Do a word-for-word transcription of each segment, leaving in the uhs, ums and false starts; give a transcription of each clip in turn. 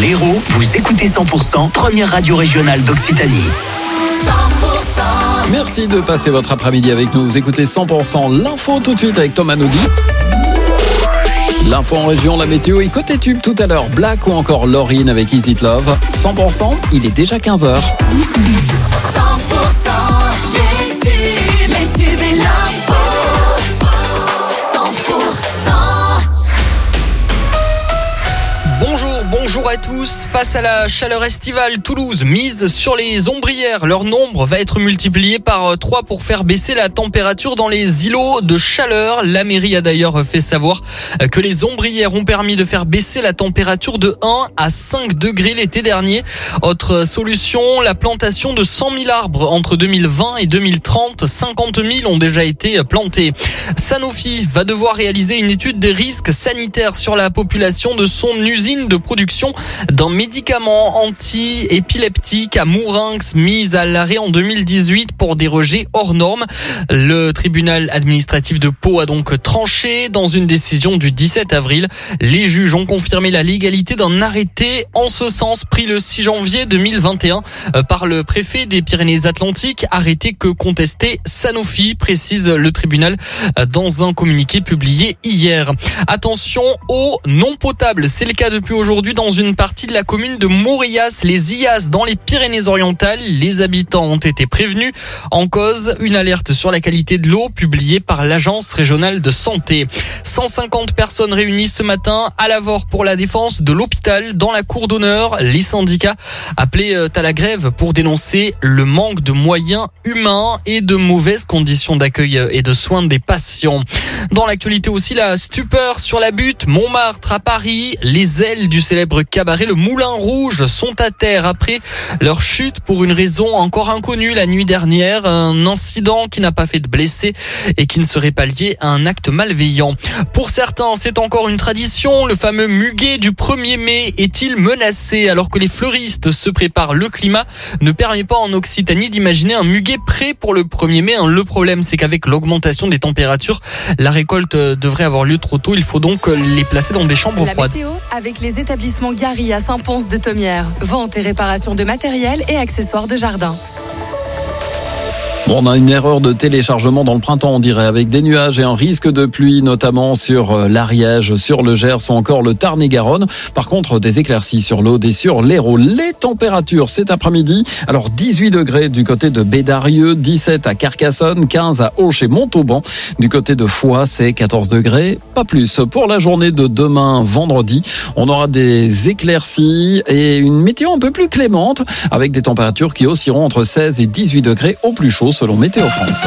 l'Hérault, vous écoutez cent pour cent, première radio régionale d'Occitanie. cent pour cent. Merci de passer votre après-midi avec nous. Vous écoutez cent pour cent l'info tout de suite avec Thomas Naudy. L'info en région, la météo et côté tube tout à l'heure. Black ou encore Lauryn avec Is It Love. cent pour cent, il est déjà quinze heures. cent pour cent, les tubes, les tubes et l'info. cent pour cent. Bonjour, bonjour à tous. Face à la chaleur estivale, Toulouse mise sur les ombrières. Leur nombre va être multiplié par trois pour faire baisser la température dans les îlots de chaleur. La mairie a d'ailleurs fait savoir que les ombrières ont permis de faire baisser la température de un à cinq degrés l'été dernier. Autre solution, la plantation de cent mille arbres entre deux mille vingt et deux mille trente. cinquante mille ont déjà été plantés. Sanofi va devoir réaliser une étude des risques sanitaires sur la population de son usine de production d'un médicament anti-épileptique à Mourinx, mise à l'arrêt en deux mille dix-huit pour des rejets hors normes. Le tribunal administratif de Pau a donc tranché dans une décision du dix-sept avril. Les juges ont confirmé la légalité d'un arrêté en ce sens pris le six janvier deux mille vingt et un par le préfet des Pyrénées-Atlantiques, arrêté que contestait Sanofi, précise le tribunal dans un communiqué publié hier. Attention eau non potable, c'est le cas depuis aujourd'hui dans une partie de la commune de Maurias, les I A S dans les Pyrénées-Orientales. Les habitants ont été prévenus. En cause, une alerte sur la qualité de l'eau publiée par l'Agence régionale de santé. cent cinquante personnes réunies ce matin à Lavore pour la défense de l'hôpital dans la cour d'honneur. Les syndicats appelés à la grève pour dénoncer le manque de moyens humains et de mauvaises conditions d'accueil et de soins des patients. Dans l'actualité aussi, la stupeur sur la butte Montmartre à Paris. Les ailes du célèbre cabaret Le Moulin Rouge sont à terre après leur chute pour une raison encore inconnue la nuit dernière. Un incident qui n'a pas fait de blessés et qui ne serait pas lié à un acte malveillant. Pour certains, c'est encore une tradition. Le fameux muguet du premier mai est-il menacé alors que les fleuristes se préparent? Le climat ne permet pas en Occitanie d'imaginer un muguet prêt pour le premier mai. Le problème, c'est qu'avec l'augmentation des températures, la récolte devrait avoir lieu trop tôt. Il faut donc les placer dans des chambres La froides. météo avec les établissements Gary à Saint-Pons-de-Thomières. Vente et réparation de matériel et accessoires de jardin. Bon, on a une erreur de téléchargement dans le printemps, on dirait, avec des nuages et un risque de pluie, notamment sur l'Ariège, sur le Gers ou encore le Tarn-et-Garonne. Par contre, des éclaircies sur l'Aude et sur l'Hérault. Les températures cet après-midi, alors dix-huit degrés du côté de Bédarieux, dix-sept à Carcassonne, quinze à Auch et Montauban. Du côté de Foix, c'est quatorze degrés, pas plus. Pour la journée de demain, vendredi, on aura des éclaircies et une météo un peu plus clémente, avec des températures qui oscilleront entre seize et dix-huit degrés au plus chaud, selon Météo France.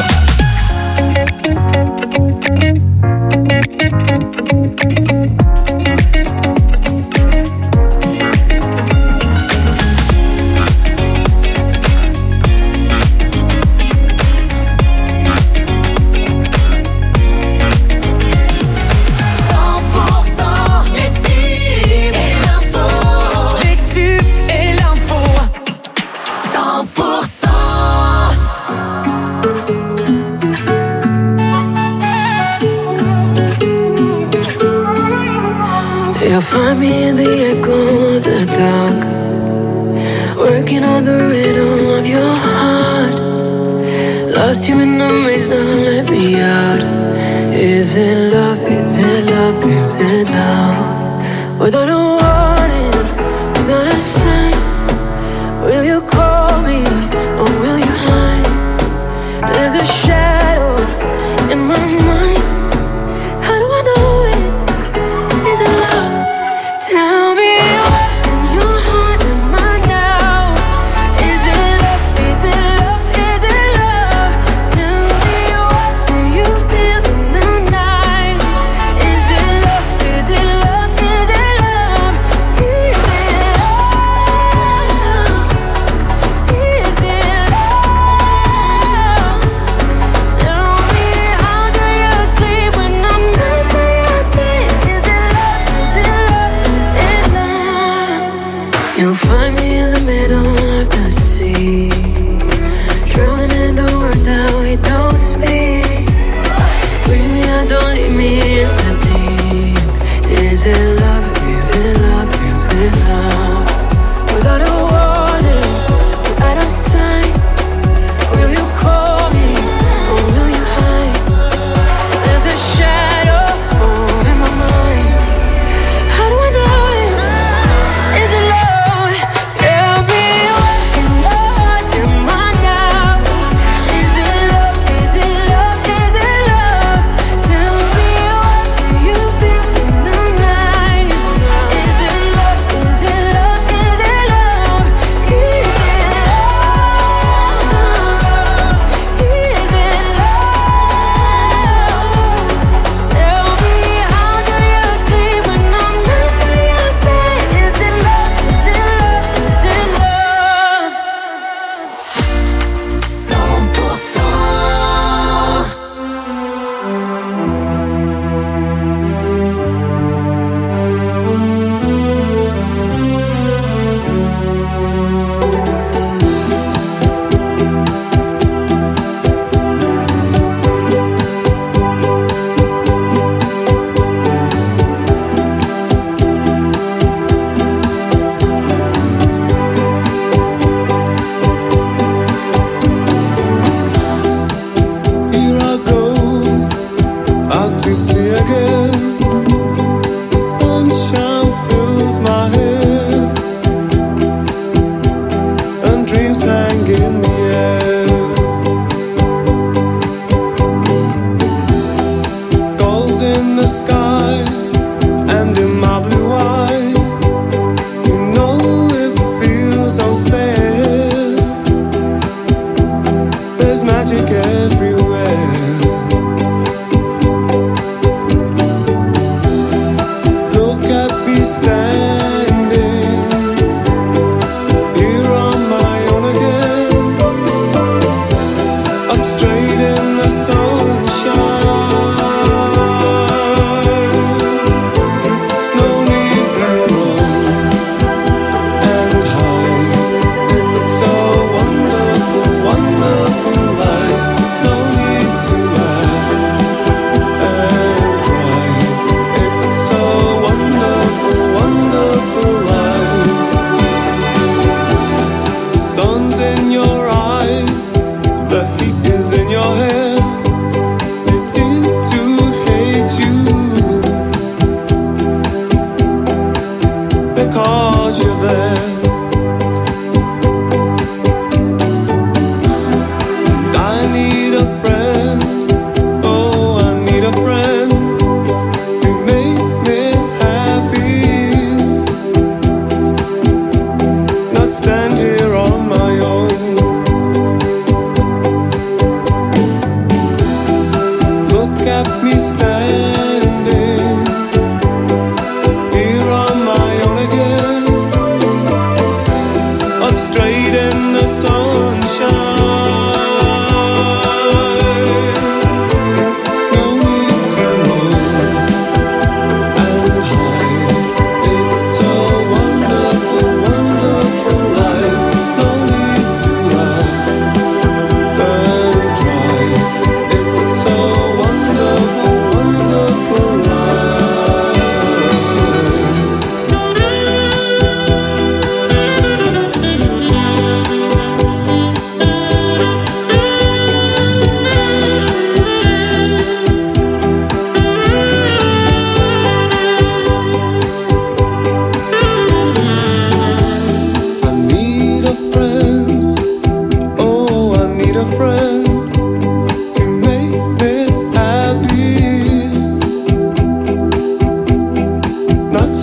You'll find me in the echo of the dark, working on the rhythm of your heart. Lost you in the maze, now let me out. Is it love, is it love, is it love? Without a warning, without a sign, will you call me or will you hide? There's a shadow in my mind. How do I know it? Is it love? Tell me what in your heart am I now? Is it love? Is it love? Is it love? Tell me what do you feel in the night? Is it love? Is it love? Is it love? Is it love? Is it love? Tell me how do you sleep when I'm not by your side? Is it love? Is it love? Is it love? You'll find me in the middle of the sea, drowning in the words that we don't speak. Bring me out, don't leave me in the deep. Is it love? Is it love? Is it love?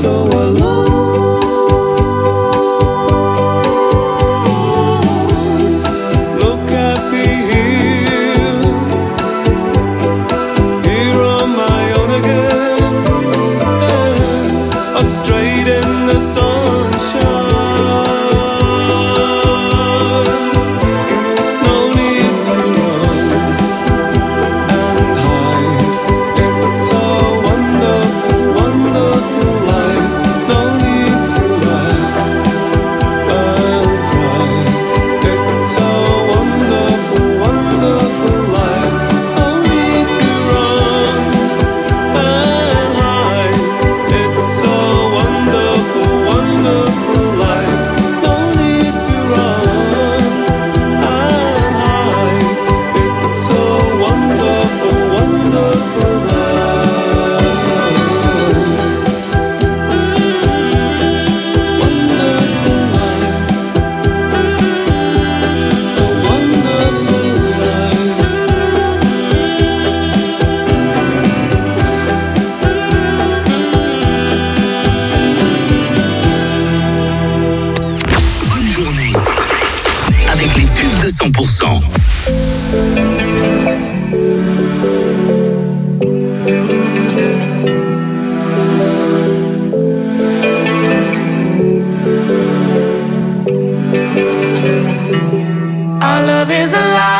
cent pour cent. Our love is alive.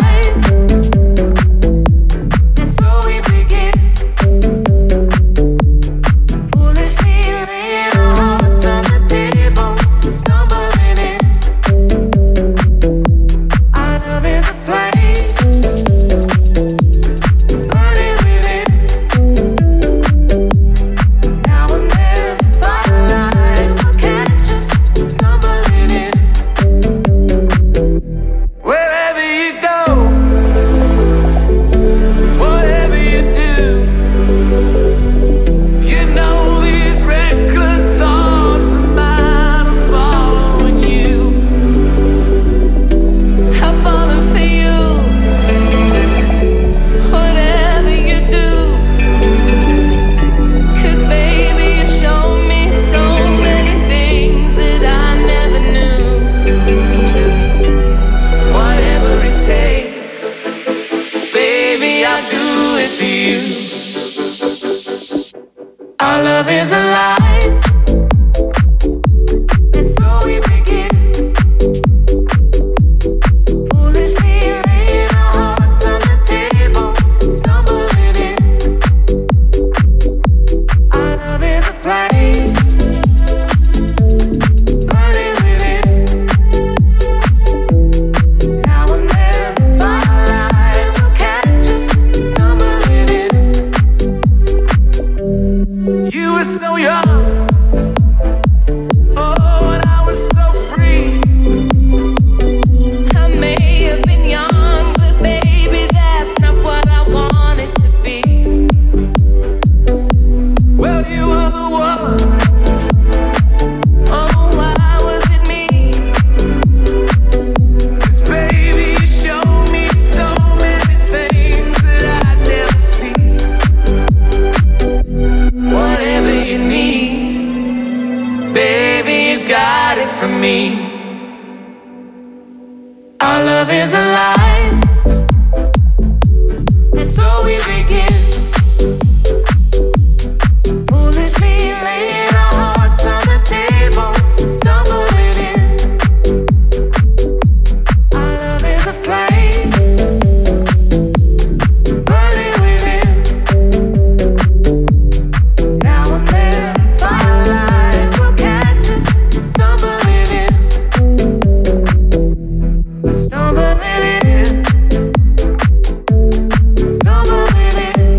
Stumbling in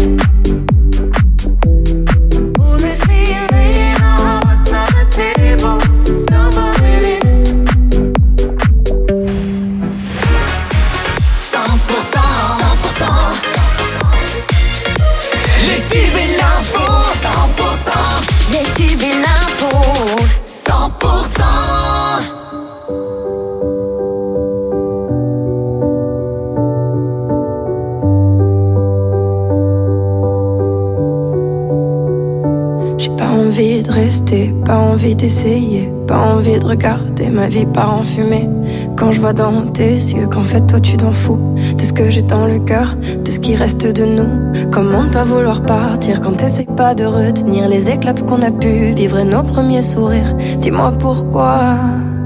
goûter, pas envie d'essayer, pas envie de regarder ma vie part en fumée. Quand je vois dans tes yeux qu'en fait toi tu t'en fous de ce que j'ai dans le cœur, de ce qui reste de nous. Comment ne pas vouloir partir quand t'essayes pas de retenir les éclats de ce qu'on a pu vivre et nos premiers sourires. Dis-moi pourquoi.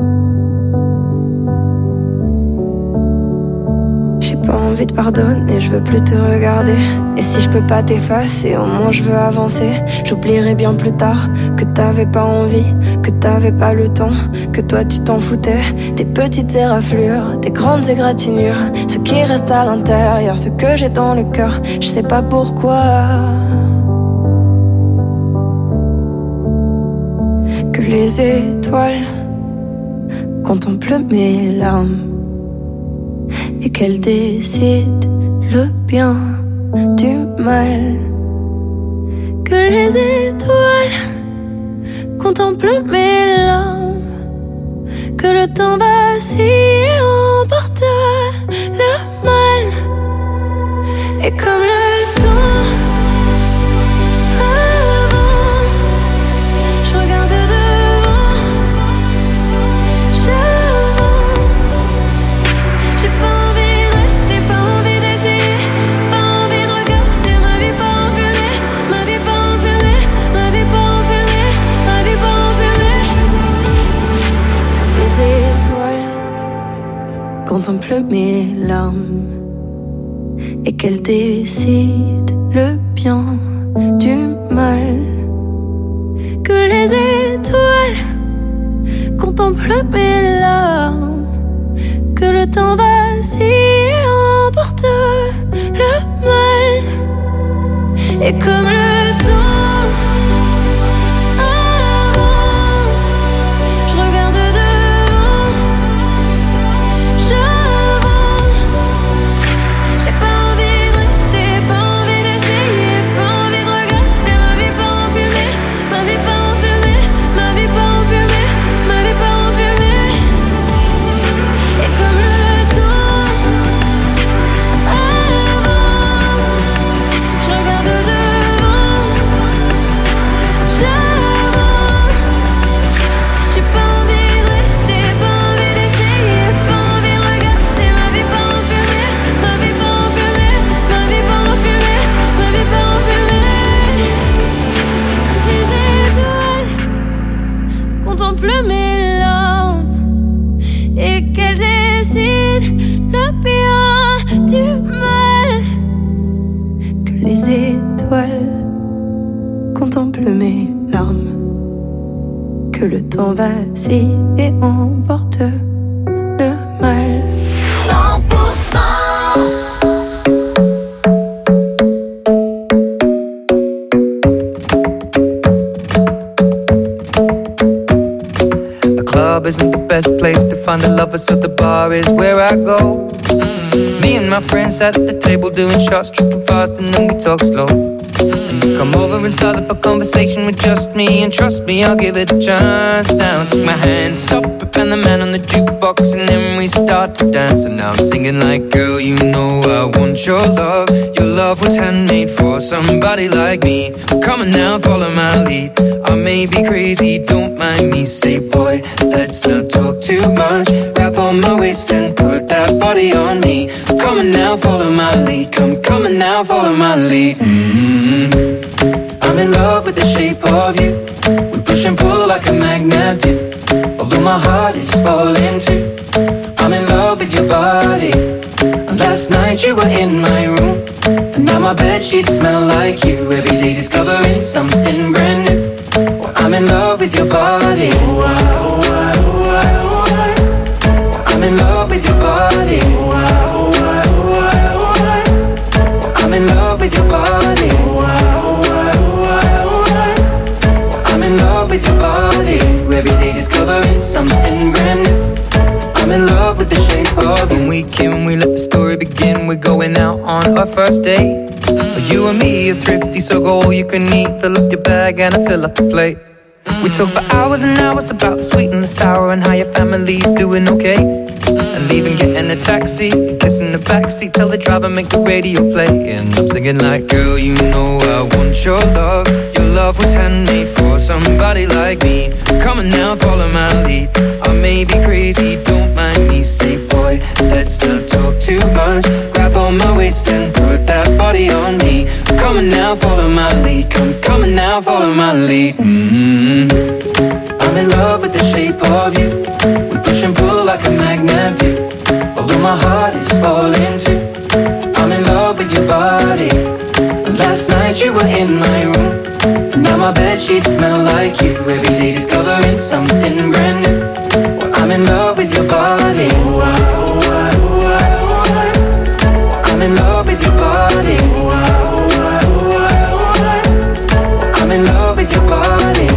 J'ai pas envie de pardonner, je veux plus te regarder. Et si je peux pas t'effacer, au moins je veux avancer. J'oublierai bien plus tard que t'avais pas envie, que t'avais pas le temps, que toi tu t'en foutais. Des petites éraflures, des grandes égratignures, ce qui reste à l'intérieur, ce que j'ai dans le cœur, je sais pas pourquoi. Que les étoiles contemplent mes larmes et qu'elle décide le bien du mal. Que les étoiles contemplent mes larmes, que le temps vacille et emporte le mal. Et comme le temps avance, je regarde devant, j'avance. J'ai pas contemple mes larmes et qu'elle décide le bien du mal. Que les étoiles contemplent mes larmes, que le temps vacille et emporte le mal. Et comme le temps avance, je regarde devant, j'avance. J'ai pas envie de rester, pas envie d'essayer, pas envie de regarder ma vie pas en fumée, ma vie pas en fumée, ma vie pas en fumée, ma vie pas en fumée. Et comme le temps avance, je regarde devant, j'avance. J'ai pas envie de rester, pas envie d'essayer, pas envie de regarder ma vie pas en fumée, ma vie pas en fumée, ma vie pas en fumée, ma vie pas en fumée. Les étoiles contemplent mes larmes et qu'elles décident le bien du mal. Que les étoiles contemplent mes larmes, que le temps vacille et emporte le mal. cent pour cent The club isn't the best place to find a lover, so the bar is where I go. Mm. Me and my friends at the table doing shots, tripping fast, and then we talk slow. And you come over and start up a conversation with just me, and trust me, I'll give it a chance. Now take my hand, stop it, and the man on the jukebox, and then we start to dance. And now I'm singing like, girl, you know I want your love. Your love was handmade for somebody like me. Come on now, follow my lead. I may be crazy, don't mind me. Say, boy, let's not talk too much. Grab on my waist and put that body on me. Come on now, follow my lead. Come, come on now, follow my lead. Mm-hmm. I'm in love with the shape of you. We push and pull like a magnet do. Although my heart is falling too. I'm in love with your body. And last night you were in my room, and now my bedsheets smell like you. Every day discovering something brand new. Well, I'm in love with your body. Oh, I, oh, I, oh, I, oh, I. Well, I'm in love with your body. Oh, I, oh, I, oh, I, oh, I. Well, I'm in love with your body. Oh, I, oh, I, oh, I, oh, I. Well, I'm in love with your body. Every day discovering something brand new. I'm in love with the shape of you. When we came, we let the story begin. We're going out on our first date. Mm. You and me are thrifty, so go all you can eat. Fill up your bag and I fill up the plate. Mm. We talk for hours and hours about the sweet and the sour and how your family's doing okay. Mm. And leaving, getting a taxi, kissing the backseat, tell the driver make the radio play. And I'm singing like, girl, you know I want your love. Your love was handmade for for somebody like me. Come on now, follow my lead. I may be crazy, don't mind me. Say, boy, let's not talk too much. Grab on my waist and put that body on me. Come on now, follow my lead. Come, come on now, follow my lead. Mm-hmm. I'm in love with the shape of you. We push and pull like a magnet do. Although my heart is falling too. I'm in love with your body. Last night you were in my room. And now my bedsheets smell like you. Every day discovering something brand new. Well, I'm in love with your body. I'm in love with your body. I'm in love with your body.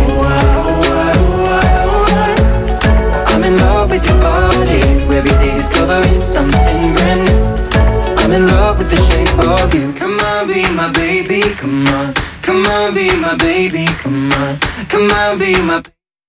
I'm in love with your body. Every day discovering something brand new. I'm in love with the shape of you. Come on, be my baby, come on. Come on, be my baby, come on. Come on, be my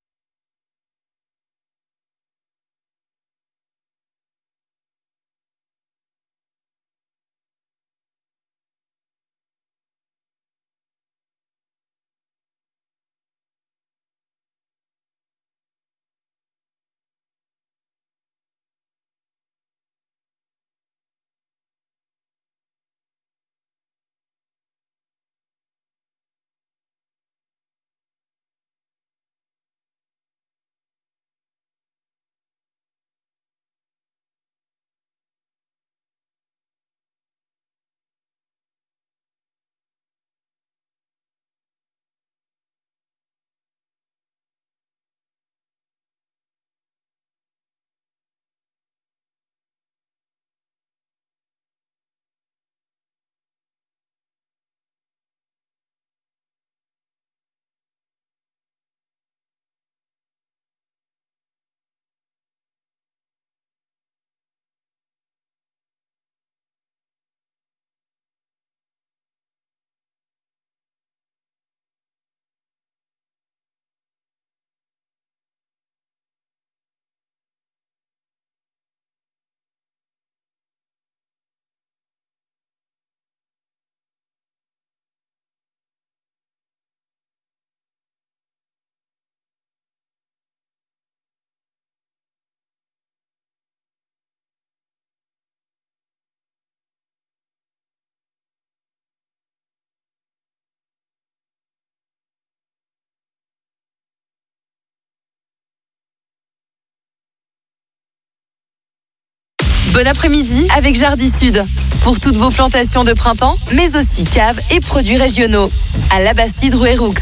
Bon après-midi avec Jardy Sud. Pour toutes vos plantations de printemps, mais aussi caves et produits régionaux. À La Bastide, rue Héroux.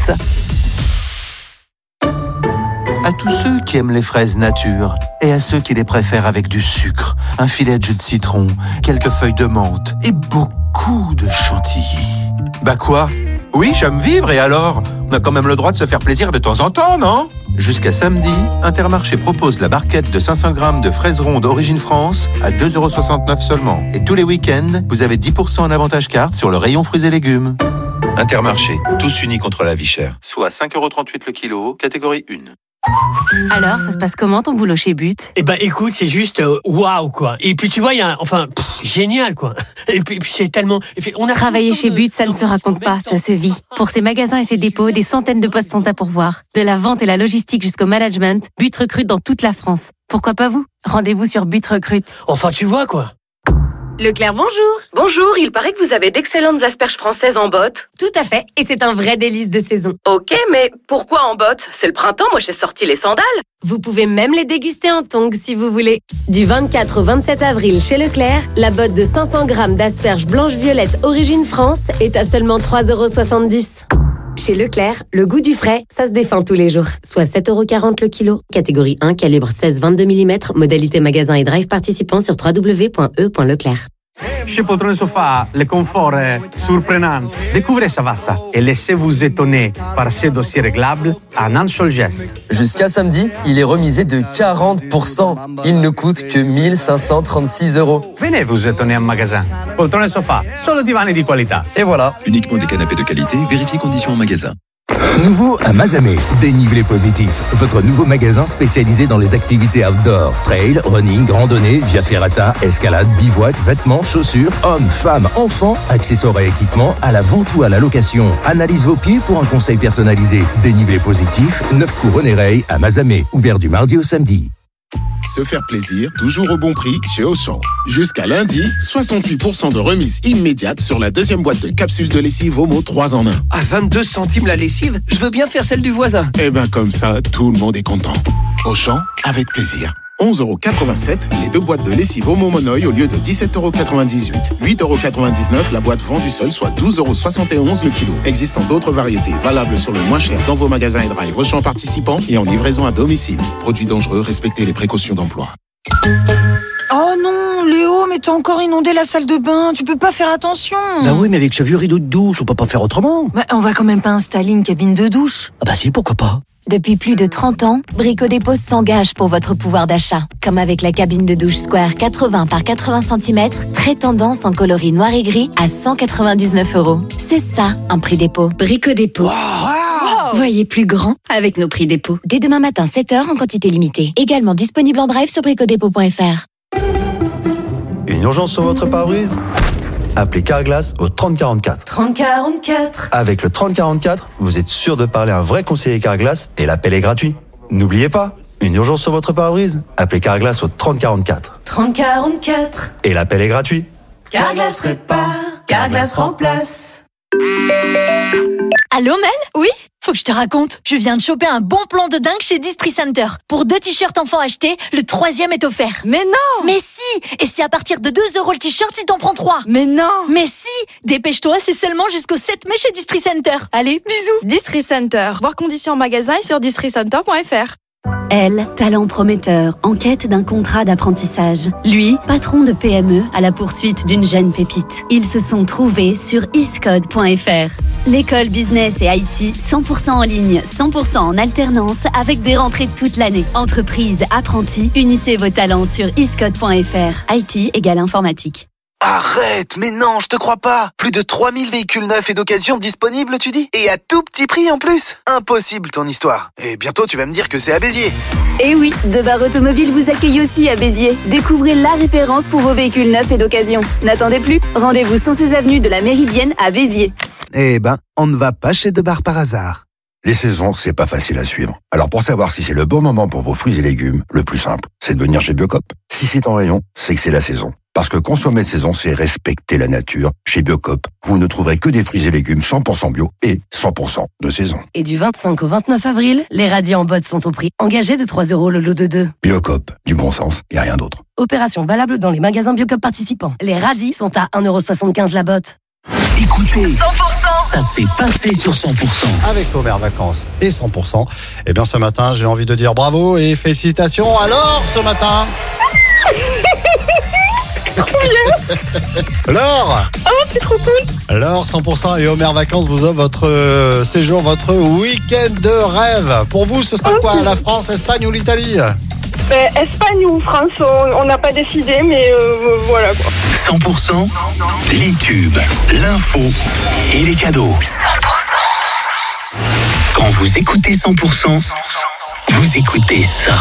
À tous ceux qui aiment les fraises nature et à ceux qui les préfèrent avec du sucre, un filet de jus de citron, quelques feuilles de menthe et beaucoup de chantilly. Bah quoi ? Oui, j'aime vivre et alors ? On a quand même le droit de se faire plaisir de temps en temps, non ? Jusqu'à samedi, Intermarché propose la barquette de cinq cents grammes de fraises rondes Origine France à deux euros soixante-neuf seulement. Et tous les week-ends, vous avez dix pour cent en avantage carte sur le rayon fruits et légumes. Intermarché, tous unis contre la vie chère. Soit cinq euros trente-huit le kilo, catégorie un. Alors, ça se passe comment ton boulot chez But ? Eh ben, écoute, c'est juste waouh, wow, quoi. Et puis, tu vois, il y a, enfin, pff, génial, quoi. Et puis, et puis c'est tellement. Puis, on a Travailler chez But, ça ne se raconte pas, ça se vit. Pour ses magasins et ses dépôts, des centaines de postes sont à pourvoir. De la vente et la logistique jusqu'au management, But recrute dans toute la France. Pourquoi pas vous ? Rendez-vous sur But Recrute. Enfin, tu vois, quoi. Leclerc, bonjour. Bonjour, il paraît que vous avez d'excellentes asperges françaises en botte. Tout à fait, et c'est un vrai délice de saison. Ok, mais pourquoi en botte ? C'est le printemps, moi j'ai sorti les sandales. Vous pouvez même les déguster en tongs si vous voulez. Du vingt-quatre au vingt-sept avril chez Leclerc, la botte de cinq cents grammes d'asperges blanches-violettes Origine France est à seulement trois euros soixante-dix. Chez Leclerc, le goût du frais, ça se défend tous les jours. Soit sept euros quarante le kilo. Catégorie un, calibre seize vingt-deux millimètres. Modalité magasin et drive participant sur w w w point e point leclerc. Chez Poltrone Sofa, le confort est surprenant. Découvrez Savazza et laissez-vous étonner par ses dossiers réglables en un seul geste. Jusqu'à samedi, il est remisé de quarante pour cent. Il ne coûte que mille cinq cent trente-six euros. Venez vous étonner en magasin. Poltrone Sofa, solo divani di qualità. Et voilà. Uniquement des canapés de qualité, vérifiez conditions en magasin. Nouveau à Mazamet, Dénivelé Positif, votre nouveau magasin spécialisé dans les activités outdoor, trail, running, randonnée, via ferrata, escalade, bivouac, vêtements, chaussures, hommes, femmes, enfants, accessoires et équipements, à la vente ou à la location. Analyse vos pieds pour un conseil personnalisé. Dénivelé Positif, neuf cours René Rey à Mazamet, ouvert du mardi au samedi. Se faire plaisir, toujours au bon prix chez Auchan. Jusqu'à lundi, soixante-huit pour cent de remise immédiate sur la deuxième boîte de capsules de lessive Omo trois en un. À vingt-deux centimes la lessive, je veux bien faire celle du voisin. Eh ben comme ça, tout le monde est content. Auchan, avec plaisir. onze euros quatre-vingt-sept, les deux boîtes de lessive Omo Monoï au lieu de dix-sept euros quatre-vingt-dix-huit. huit euros quatre-vingt-dix-neuf, la boîte vendue seule, soit douze euros soixante et onze le kilo. Existant d'autres variétés, valables sur le moins cher dans vos magasins et drive Auchan participants et en livraison à domicile. Produits dangereux, respectez les précautions d'emploi. Oh non, Léo, mais t'as encore inondé la salle de bain, tu peux pas faire attention. Bah oui, mais avec ce vieux rideau de douche, on peut pas faire autrement. Bah, on va quand même pas installer une cabine de douche. Ah bah si, pourquoi pas. Depuis plus de trente ans, Brico Dépôt s'engage pour votre pouvoir d'achat. Comme avec la cabine de douche Square quatre-vingts par quatre-vingts centimètres, très tendance en coloris noir et gris à cent quatre-vingt-dix-neuf euros. C'est ça, un prix dépôt. Brico Dépôt. Wow. Voyez plus grand avec nos prix dépôt. Dès demain matin, sept heures en quantité limitée. Également disponible en drive sur brico dépôt point f r. Une urgence sur votre pare-brise ? Appelez Carglass au trente quarante-quatre. trente quarante-quatre. Avec le trente quarante-quatre, vous êtes sûr de parler à un vrai conseiller Carglass et l'appel est gratuit. N'oubliez pas, une urgence sur votre pare-brise ? Appelez Carglass au trente quarante-quatre. trente quarante-quatre. Et l'appel est gratuit. Carglass répare, Carglass remplace. Allô Mel ? Oui ? Faut que je te raconte, je viens de choper un bon plan de dingue chez Distri Center. Pour deux t-shirts enfants achetés, le troisième est offert. Mais non ! Mais si ! Et c'est à partir de deux euros le t-shirt si t'en prends trois. Mais non ! Mais si ! Dépêche-toi, c'est seulement jusqu'au sept mai chez Distri Center. Allez, bisous. Distri Center. Voir conditions en magasin et sur distri center point f r. Elle, talent prometteur, en quête d'un contrat d'apprentissage. Lui, patron de P M E à la poursuite d'une jeune pépite. Ils se sont trouvés sur iscode point f r. L'école business et I T, cent pour cent en ligne, cent pour cent en alternance, avec des rentrées toute l'année. Entreprise, apprentis, unissez vos talents sur iscode point f r. I T égale informatique. Arrête, mais non, je te crois pas. Plus de trois mille véhicules neufs et d'occasion disponibles, tu dis ? Et à tout petit prix en plus ? Impossible ton histoire. Et bientôt tu vas me dire que c'est à Béziers. Et oui, Debar Automobile vous accueille aussi à Béziers. Découvrez la référence pour vos véhicules neufs et d'occasion. N'attendez plus, rendez-vous cent seize avenue de la Méridienne à Béziers. Eh ben, on ne va pas chez Debar par hasard. Les saisons, c'est pas facile à suivre. Alors pour savoir si c'est le bon moment pour vos fruits et légumes, le plus simple, c'est de venir chez Biocop. Si c'est en rayon, c'est que c'est la saison. Parce que consommer de saison, c'est respecter la nature. Chez Biocop, vous ne trouverez que des fruits et légumes cent pour cent bio et cent pour cent de saison. Et du vingt-cinq au vingt-neuf avril, les radis en botte sont au prix engagé de trois euros le lot de deux. Biocop, du bon sens et rien d'autre. Opération valable dans les magasins Biocop participants. Les radis sont à un euro soixante-quinze la botte. Écoutez, cent pour cent. Ça s'est passé sur cent pour cent. Avec Omer Vacances et cent pour cent. Eh bien ce matin, j'ai envie de dire bravo et félicitations. Alors ce matin Laure Oh, c'est trop cool. Alors cent pour cent et Omer Vacances vous offre votre euh, séjour, votre week-end de rêve. Pour vous, ce sera okay. quoi ? La France, l'Espagne ou l'Italie ? Ben, Espagne ou France, on n'a pas décidé, mais euh, voilà quoi. cent pour cent, les tubes, l'info et les cadeaux. cent pour cent. Quand vous écoutez cent pour cent, vous écoutez ça.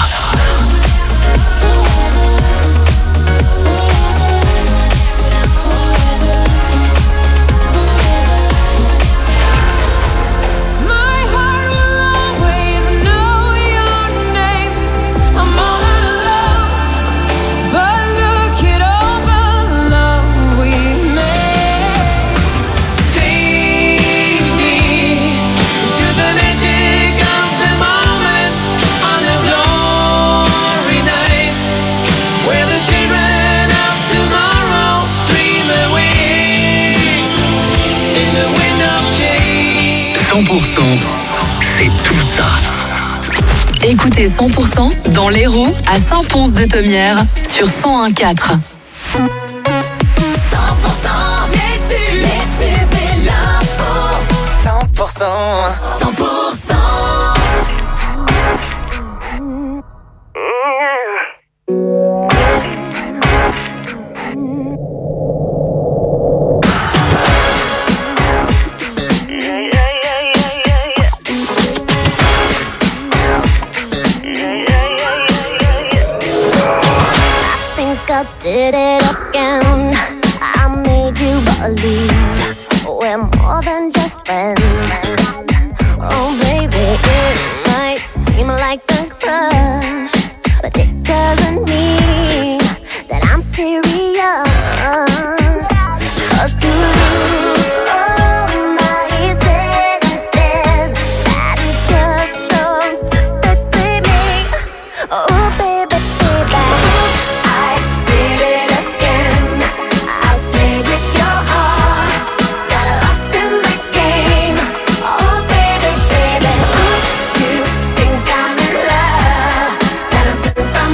cent pour cent, c'est tout ça. Écoutez cent pour cent dans l'Hérault à Saint-Pons-de-Thomières sur cent un virgule quatre. cent pour cent, les tubes, les tubes et l'info. cent pour cent. cent pour cent. I did it again. I made you believe we're more than just friends. Oh baby, it might seem like a crush, but it doesn't mean that I'm serious. 'Cause to lose all my senses, that is just so typically me. Oh baby, baby, oops, I did it again. I played with your heart, got lost in the game. Oh baby, baby, oops, you think I'm in love, that I'm sent from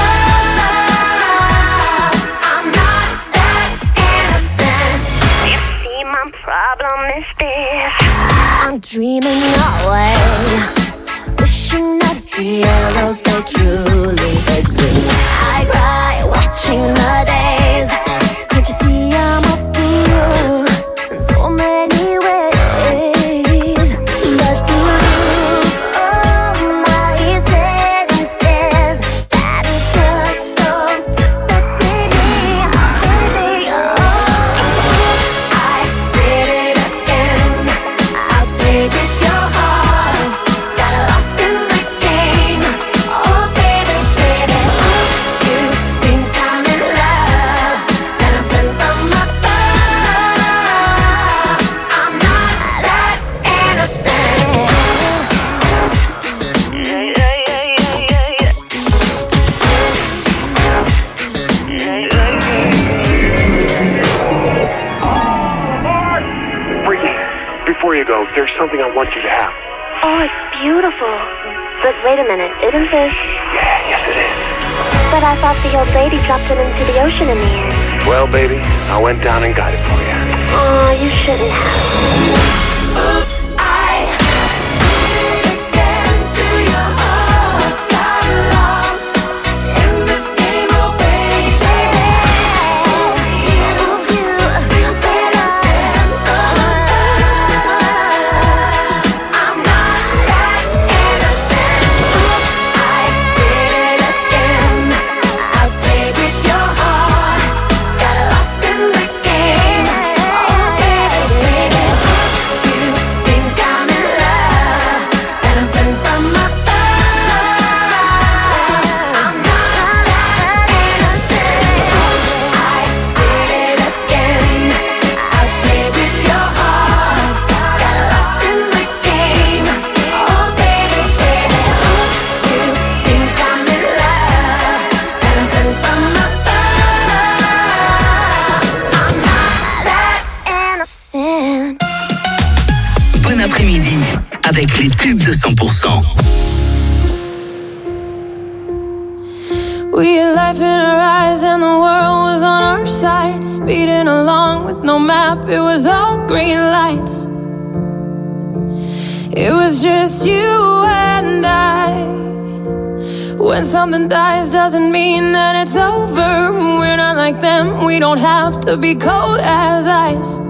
above. I'm not that innocent. You see, my problem is this: I'm dreaming away, wishing that heroes they truly exist. I cry watching the days. Can't you see I'm a fool in so many ways? But to lose all my senses, that is just so typically me, baby. Oh, oops, I did it again. I played with your heart, got lost in the game. Oh baby, baby, oops, you think I'm in love, that I'm sent from above. I'm not that innocent. Yeah, yeah, yeah, yeah, yeah, yeah. Ricky, before you go, there's something I want you to have. Oh, it's beautiful. But wait a minute, isn't this? Yeah, yes it is. But I thought the old lady dropped it into the ocean in the end. Well, baby, I went down and got it for you. Oh, you shouldn't have. Oops, I did it again to your heart. Got lost in this game, oh baby. Oops, you, oops, you think I'm sent from above. I'm not that innocent. Oops, I did it again. I played with your heart, got lost in the game. Oh baby, baby, oops, you think I'm in love, that I'm sent from above. I'm not that innocent. Oops, I did it again. I played with your heart, got lost in the game. Oh baby, baby, oops, you think I'm in love, that I'm sent from above. I'm not that innocent. Bon après-midi avec les tubes de cent pour cent. We had life in our eyes and the world was on our side. Speeding along with no map, it was all green lights. It was just you and I. When something dies doesn't mean that it's over. We're not like them, we don't have to be cold as ice.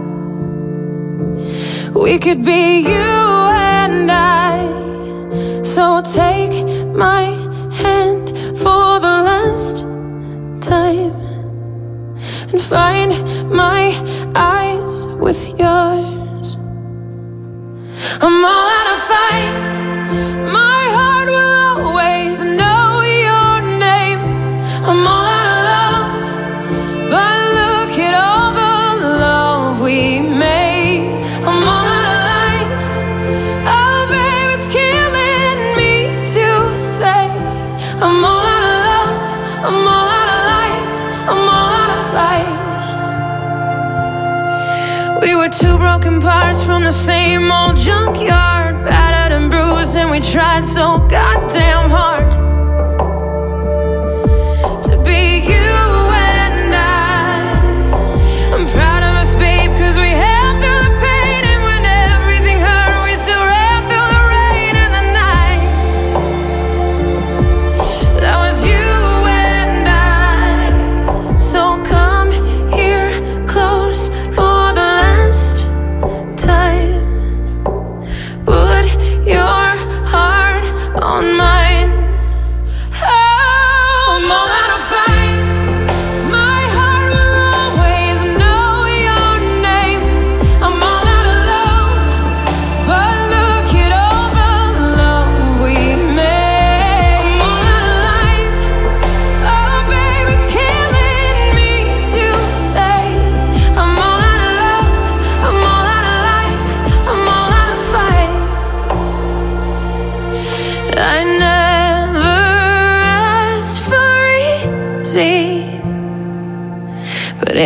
We could be you and I. So take my hand for the last time and find my eyes with yours. I'm all out of fight. My heart will always know your name. I'm all out of love, but look at all the love we made. I'm all out of life. Oh babe, it's killing me to say I'm all out of love, I'm all out of life, I'm all out of fight. We were two broken parts from the same old junkyard, battered and bruised, and we tried so goddamn hard to be you and I. I'm proud of us, babe, 'cause we held through the pain, and when everything hurt, we still ran through the rain and the night. That was you and I. So come here close for the last time. Put your heart on mine.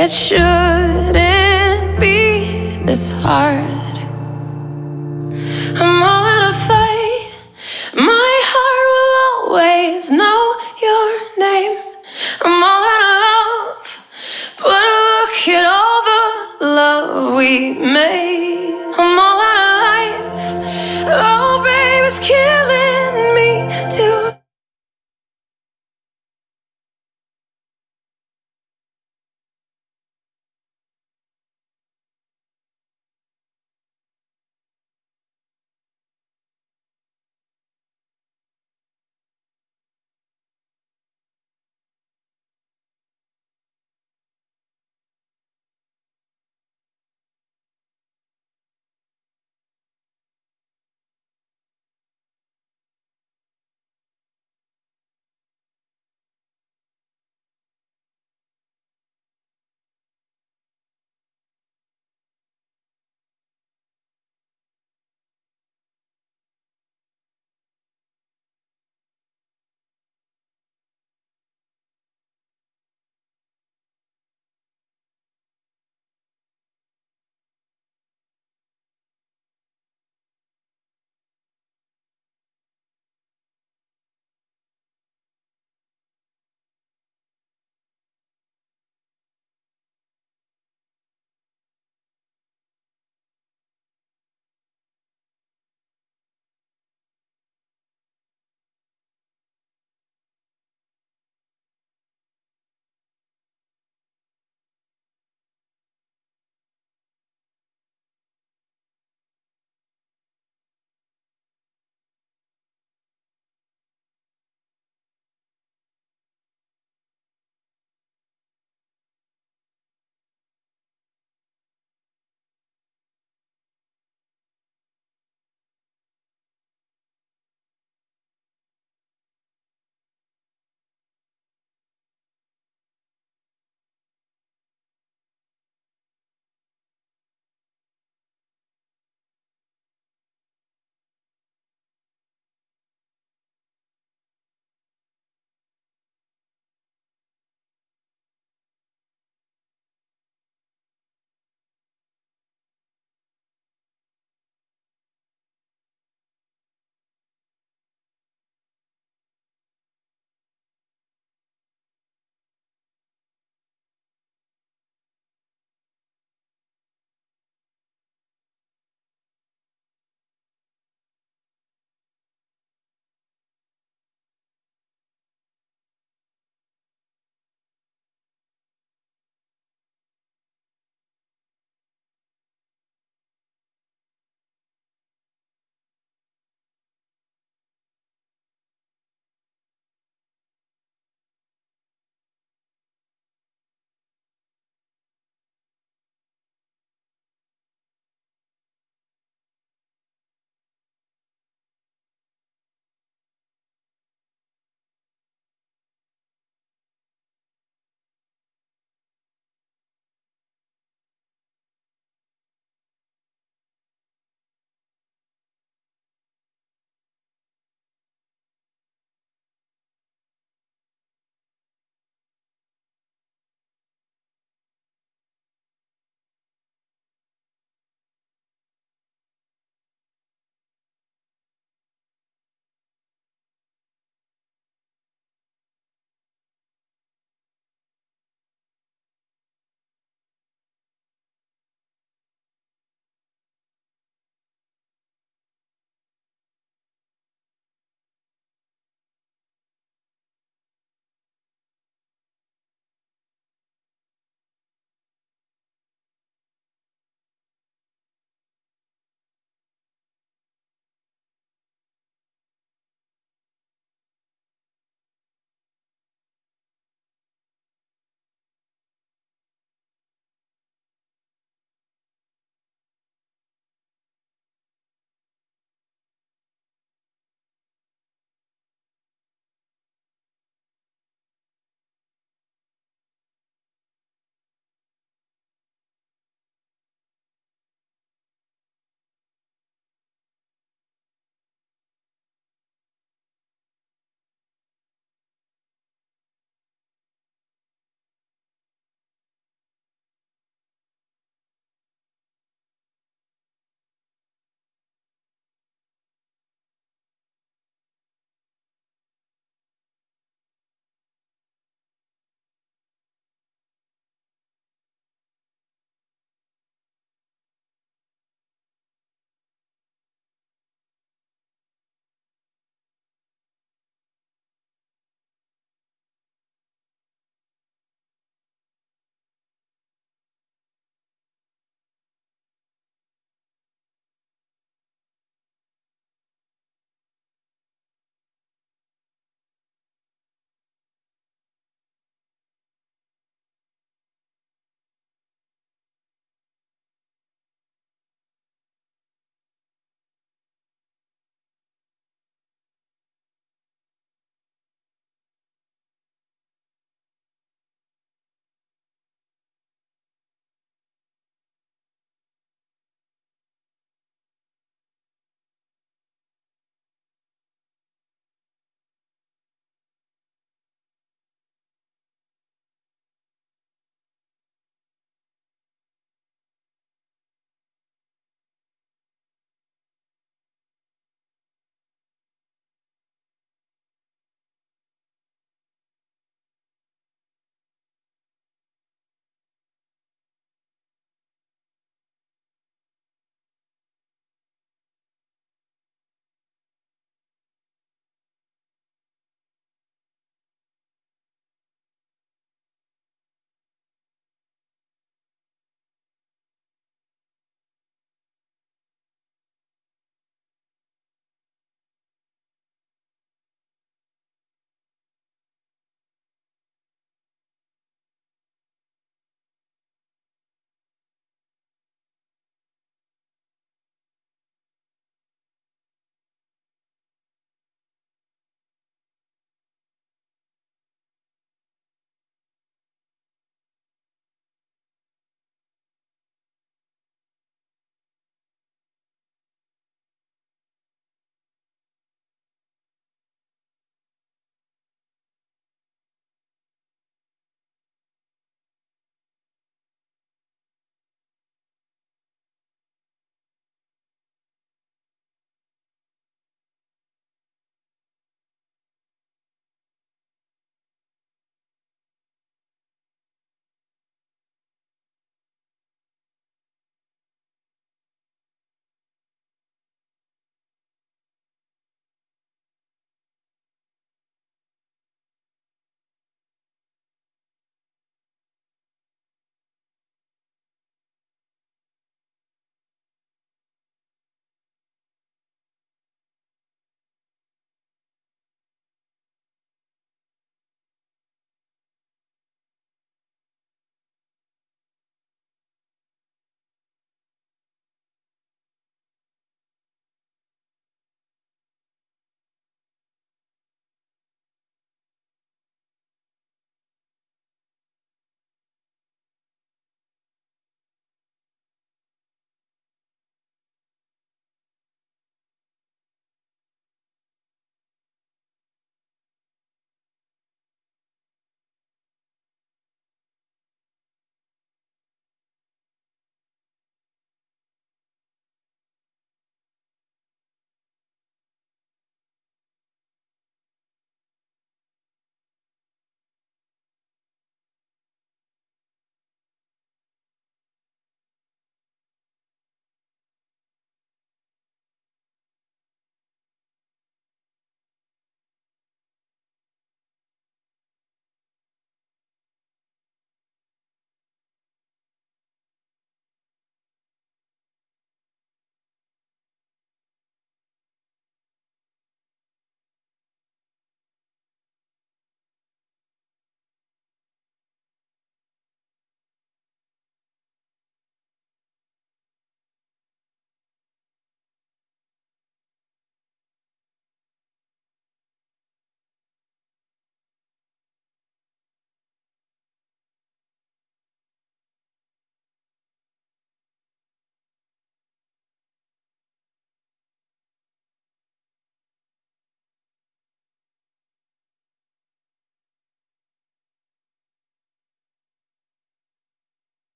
It shouldn't be this hard. I'm all out of fight. My heart will always know your name. I'm all out of love, but look at all the love we made. I'm all out of life. Oh, babe, it's killing me too.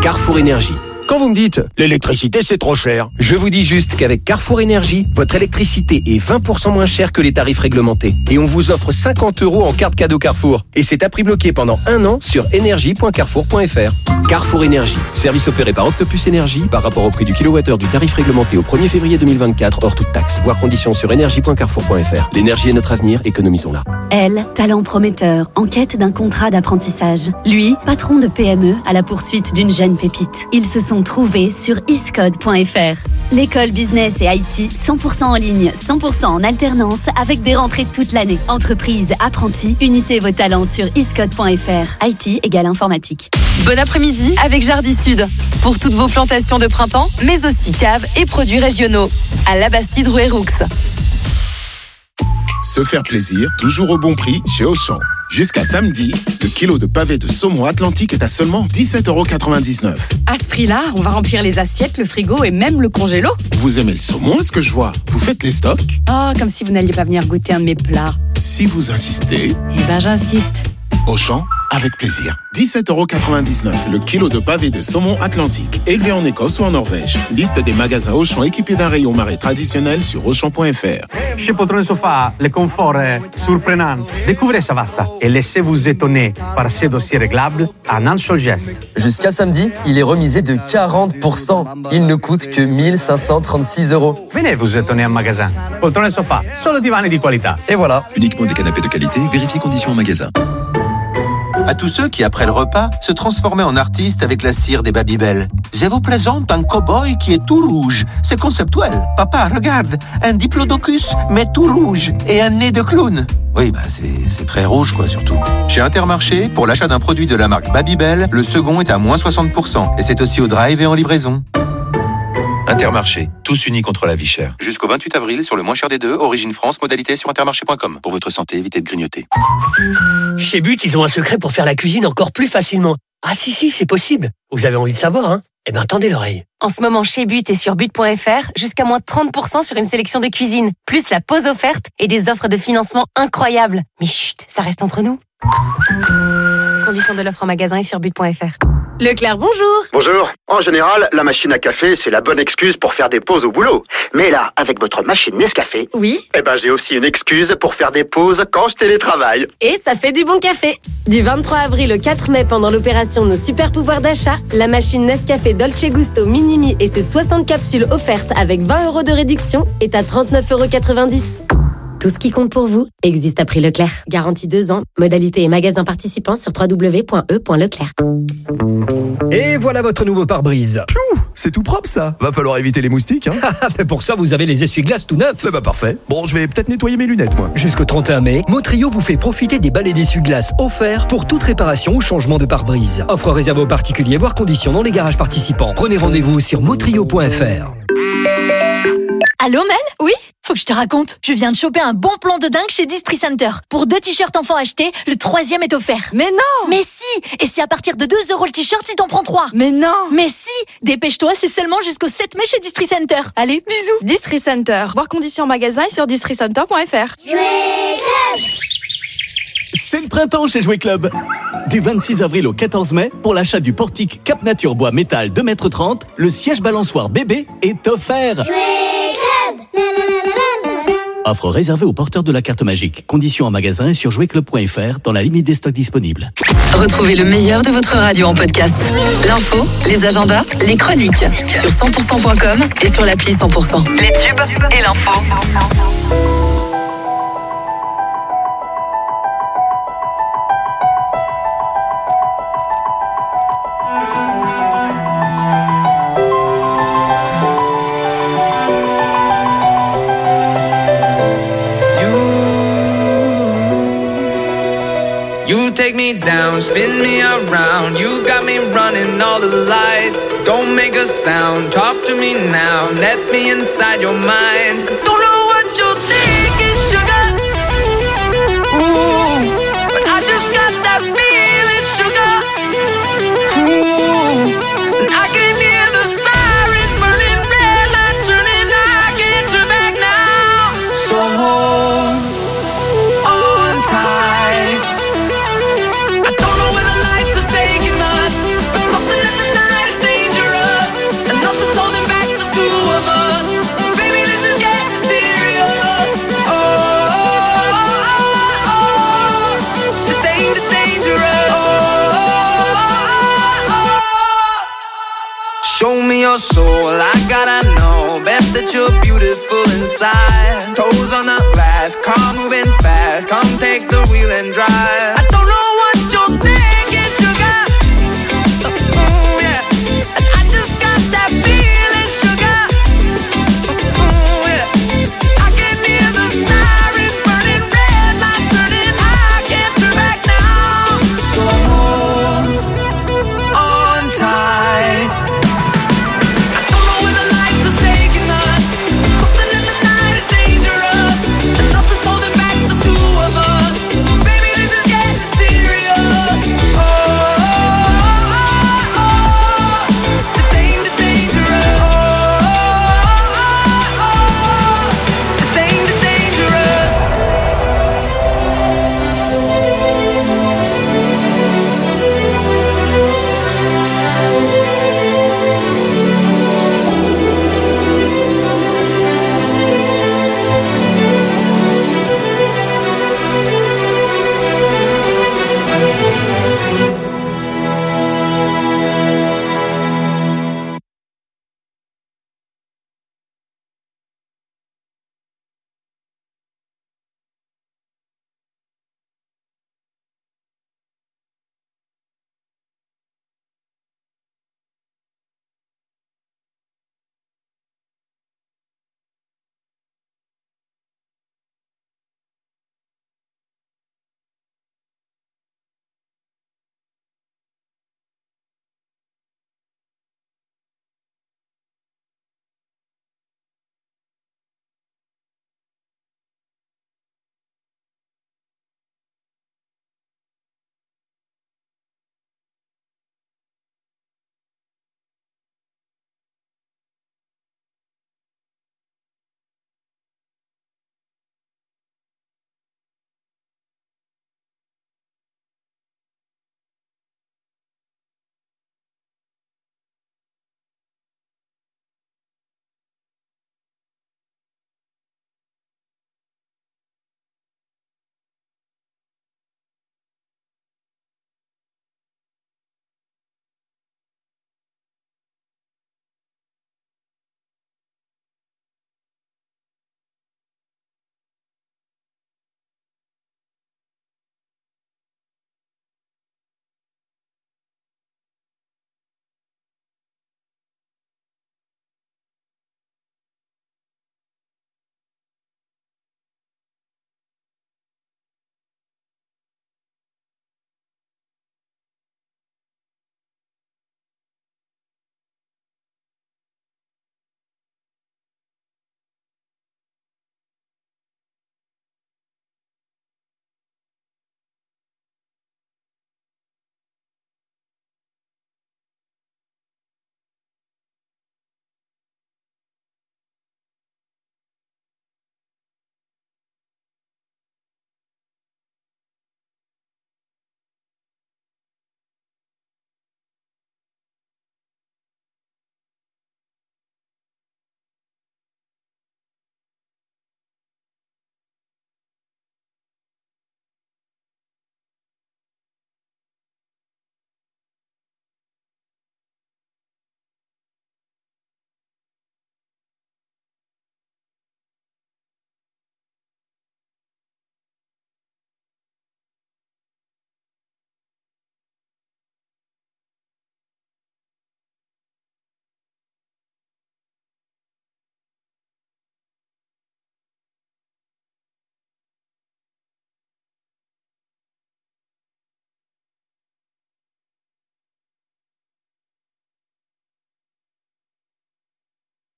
Carrefour Énergie. Quand vous me dites « l'électricité c'est trop cher », je vous dis juste qu'avec Carrefour Énergie, votre électricité est vingt pour cent moins chère que les tarifs réglementés. Et on vous offre cinquante euros en carte cadeau Carrefour. Et c'est à prix bloqué pendant un an sur énergie point carrefour point f r. Carrefour Énergie, service opéré par Octopus Énergie par rapport au prix du kilowattheure du tarif réglementé au premier février deux mille vingt-quatre hors toute taxe. Voir conditions sur énergie point carrefour point f r. L'énergie est notre avenir, économisons-la. Elle, talent prometteur, en quête d'un contrat d'apprentissage. Lui, patron de P M E à la poursuite d'une jeune pépite. Ils se sont trouvés sur iscode point f r. L'école business et I T cent pour cent en ligne, cent pour cent en alternance avec des rentrées toute l'année. Entreprise, apprentis, unissez vos talents sur iscode point f r. I T égale informatique. Bon après-midi avec Jardy Sud. Pour toutes vos plantations de printemps, mais aussi caves et produits régionaux. À Labastide, rue Héroux. Se faire plaisir, toujours au bon prix chez Auchan. Jusqu'à samedi, le kilo de pavé de saumon Atlantique est à seulement dix-sept euros quatre-vingt-dix-neuf. À ce prix-là, on va remplir les assiettes, le frigo et même le congélo. Vous aimez le saumon, est-ce que je vois? Vous faites les stocks? Oh, comme si vous n'alliez pas venir goûter un de mes plats. Si vous insistez... Eh ben, j'insiste. Auchan, avec plaisir. dix-sept euros quatre-vingt-dix-neuf, le kilo de pavé de saumon Atlantique, élevé en Écosse ou en Norvège. Liste des magasins Auchan équipés d'un rayon marais traditionnel sur auchan point f r. Chez Poltrone Sofa, le confort est surprenant. Découvrez Savazza et laissez-vous étonner par ces dossiers réglables en un seul geste. Jusqu'à samedi, il est remisé de quarante pour cent. Il ne coûte que mille cinq cent trente-six euros. Venez vous étonner en magasin. Poltrone Sofa, solo divani di qualità. Et voilà. Uniquement des canapés de qualité, vérifiez conditions en magasin. À tous ceux qui, après le repas, se transformaient en artistes avec la cire des Babybel. Je vous présente un cow-boy qui est tout rouge. C'est conceptuel. Papa, regarde, un diplodocus, mais tout rouge, et un nez de clown. Oui, bah c'est, c'est très rouge, quoi, surtout. Chez Intermarché, pour l'achat d'un produit de la marque Babybel, le second est à moins soixante pour cent. Et c'est aussi au drive et en livraison. Intermarché, tous unis contre la vie chère. Jusqu'au vingt-huit avril, sur le moins cher des deux, Origine France, modalité sur intermarché point com. Pour votre santé, évitez de grignoter. Chez But, ils ont un secret pour faire la cuisine encore plus facilement. Ah si, si, c'est possible. Vous avez envie de savoir, hein? Eh bien, tendez l'oreille. En ce moment, chez But et sur but point f r, jusqu'à moins trente pour cent sur une sélection de cuisine, plus la pause offerte et des offres de financement incroyables. Mais chut, ça reste entre nous. Conditions de l'offre en magasin et sur but point f r. Leclerc, bonjour. Bonjour. En général, la machine à café, c'est la bonne excuse pour faire des pauses au boulot. Mais là, avec votre machine Nescafé, oui, eh ben j'ai aussi une excuse pour faire des pauses quand je télétravaille. Et ça fait du bon café. Du vingt-trois avril au quatre mai, pendant l'opération Nos Super Pouvoirs d'achat, la machine Nescafé Dolce Gusto Minimi et ses soixante capsules offertes avec vingt euros de réduction est à trente-neuf euros quatre-vingt-dix. Tout ce qui compte pour vous existe à prix Leclerc. Garantie deux ans. Modalité et magasins participants sur w w w point e point leclerc. Et voilà votre nouveau pare-brise. Piou, c'est tout propre ça. Va falloir éviter les moustiques. Hein. Mais pour ça, vous avez les essuie-glaces tout neufs. Eh bah parfait. Bon, je vais peut-être nettoyer mes lunettes, moi. Jusqu'au trente et un mai, Motrio vous fait profiter des balais d'essuie-glaces offerts pour toute réparation ou changement de pare-brise. Offre réservée aux particuliers, voire conditions dans les garages participants. Prenez rendez-vous sur motrio point f r. Allô Mel? Oui? Faut que je te raconte, je viens de choper un bon plan de dingue chez Distri-Center. Pour deux t-shirts enfants achetés, le troisième est offert. Mais non! Mais si! Et c'est à partir de deux euros le t-shirt si t'en prends trois. Mais non! Mais si! Dépêche-toi, c'est seulement jusqu'au sept mai chez Distri-Center. Allez, bisous! Distri-Center. Voir conditions en magasin et sur distri center point f r. C'est le printemps chez Jouet Club. Du vingt-six avril au quatorze mai, pour l'achat du portique Cap Nature Bois Métal deux mètres trente, le siège balançoire bébé est offert. Offre réservée aux porteurs de la carte magique. Conditions en magasin et sur jouet club point f r dans la limite des stocks disponibles. Retrouvez le meilleur de votre radio en podcast. L'info, les agendas, les chroniques sur cent pour cent point com et sur l'appli cent pour cent. Les tubes et l'info. You take me down, spin me around. You got me running all the lights. Don't make a sound, talk to me now. Let me inside your mind. Don't know what you're thinking, sugar. Ooh, but I just got that feeling, sugar. Ooh, and I can hear the sirens burning, red lights turning. I can't turn back now. So hold on tight. I don't know where the lights are taking us, but something in the night is two of us. Baby, let's just get serious. Oh, oh, oh, oh. The danger, dangerous. Oh, oh, oh. Show me your soul, I gotta know. Best that you're beautiful inside. Toes on the glass, car moving fast. Come take the wheel and drive. I don't know